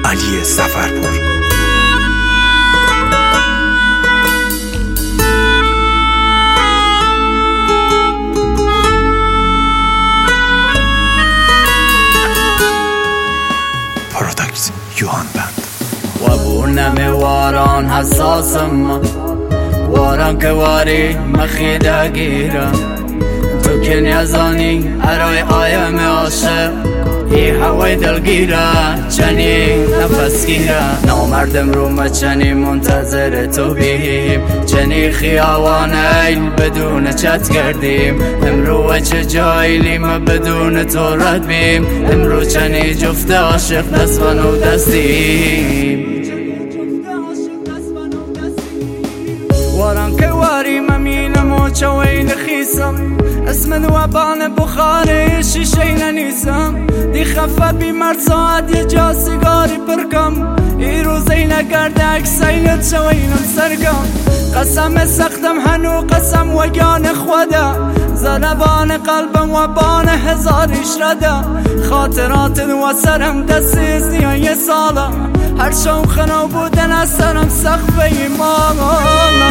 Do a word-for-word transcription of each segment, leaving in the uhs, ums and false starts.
علی سفرپور. پاراداکس یوهان بند. و بونم واران حساسم، واران که واری مخیده گیرم، تو که نیازانی ارای آیم عاشق، ای هوای دلگیره چنی نفس گیره. نامردم رو ما چنی منتظر تو بیم، چنی خیاوان ایل بدون چت کردیم. امرو چه جایلی ما بدون تو رد بیم، امرو چنی جفت عاشق دست و نو دستیم. واران که واری ممینم و چوین خیسم، اسم وبان بخاری شیشه ننیسم. دی خفه بی مرد ساعت یه جا سیگاری پرکم، ای روزی نگرده اکسینت شوینم سرگم. قسم سختم هنو قسم وگان خوده، زنبان قلبم وبان هزاریش رده. خاطرات و سرم دستی زیان یه ساله، هر شو خنو بودن از سرم سخفه ایمانا.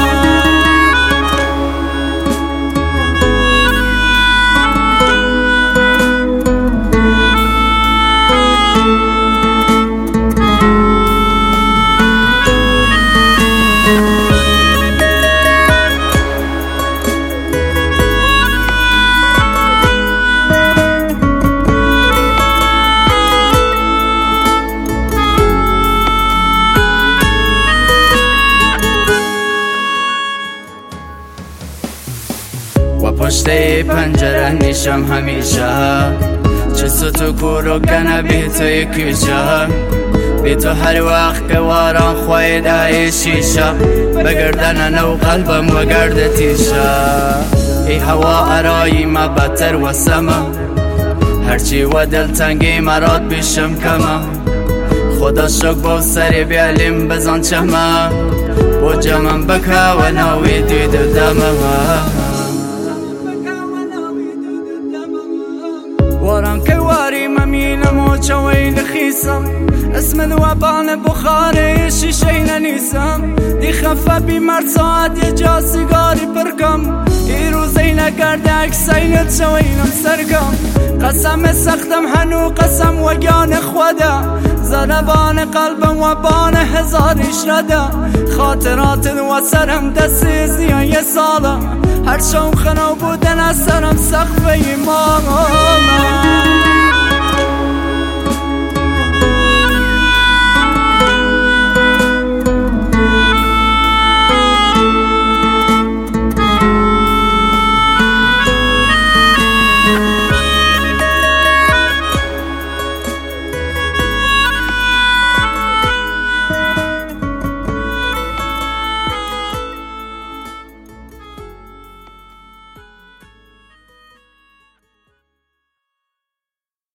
و پشت پنجره نیشم همیشه، چه سوتو کورو کنه بی توی کوچه. بی تو هر وقت که واران خویده شیشه، بگردن نو قلبم و گرد تیشه. ای هوا ارایی ما بدتر و سمه، هرچی و دلتنگی مراد بیشم کمه. خدا شک با سری بیالیم بزن چمه، با جمم بکه و نوی دید دمه. واران که واری ممینم و چوین خیسم، اسم وبان بخاری شیشه ننیسم. دی خفه بی مرد ساعت یه جا سیگاری پرکم، ای روزی نگرده اکسینت شوینم سرگم. قسم سختم هنو قسم وگان خوده، زنبان قلبم وبان هزاریش رده. خاطرات و سرم دستی زیان یه ساله، هر شو خنو بودن از سرم سخفه ایمانا.